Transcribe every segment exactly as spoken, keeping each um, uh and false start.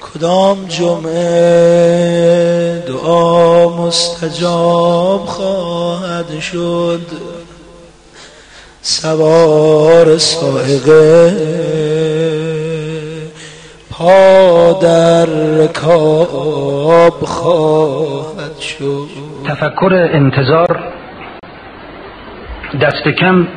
کدام جمعه دعا مستجاب خواهد شد؟ سوار صاعقه پا در رکاب خواهد شد. تفکر انتظار دست کم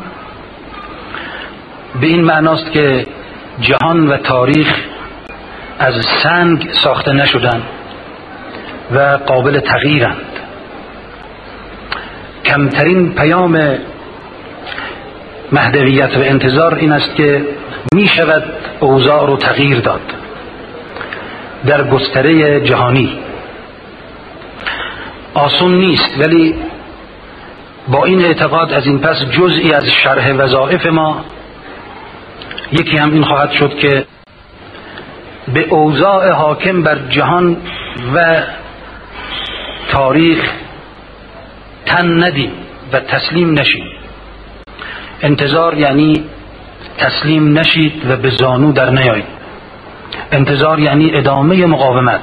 به این معناست که جهان و تاریخ از سنگ ساخته نشدند و قابل تغییرند. کمترین پیام مهدویت و انتظار این است که می شود اوضاع رو تغییر داد در گستره جهانی. آسون نیست، ولی با این اعتقاد از این پس جزئی از شرح وظایف ما یکی هم این خواهد شد که به اوضاع حاکم بر جهان و تاریخ تن ندیم و تسلیم نشیم. انتظار یعنی تسلیم نشید و به زانو در نیایید. انتظار یعنی ادامه مقاومت.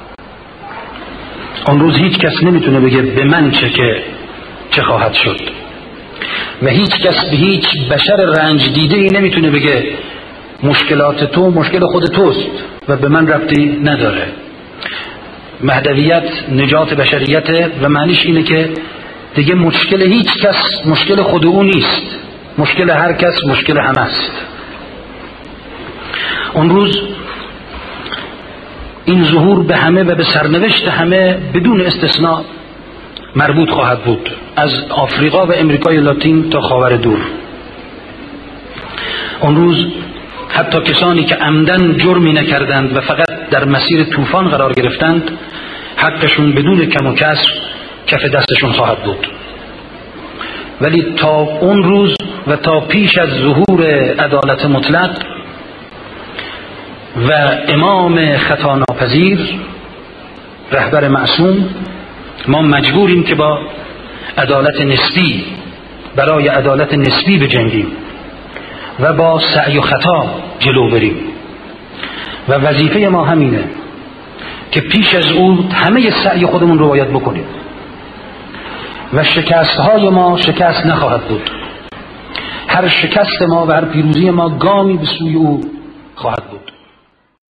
اون روز هیچ کس نمیتونه بگه به من چه که چه خواهد شد، و هیچ کس به هیچ بشر رنج دیده ای نمیتونه بگه مشکلات تو مشکل خود توست و به من ربطی نداره. مهدویت نجات بشریت و معنیش اینه که دیگه مشکل هیچ کس مشکل خود او نیست، مشکل هر کس مشکل همه است. اون روز این ظهور به همه و به سرنوشت همه بدون استثناء مربوط خواهد بود، از آفریقا و امریکای لاتین تا خاور دور. اون روز حتی کسانی که عمدن جرمی نکردند و فقط در مسیر طوفان قرار گرفتند، حقشون بدون کم و کسر کف دستشون خواهد بود. ولی تا اون روز و تا پیش از ظهور عدالت مطلق و امام خطا ناپذیر، رهبر معصوم، ما مجبوریم که با عدالت نسبی برای عدالت نسبی بجنگیم و با سعی و خطا جلو بریم. و وظیفه ما همینه که پیش از او همه سعی خودمون رو باید بکنیم و شکست های ما شکست نخواهد بود. هر شکست ما و هر پیروزی ما گامی به سوی او خواهد بود.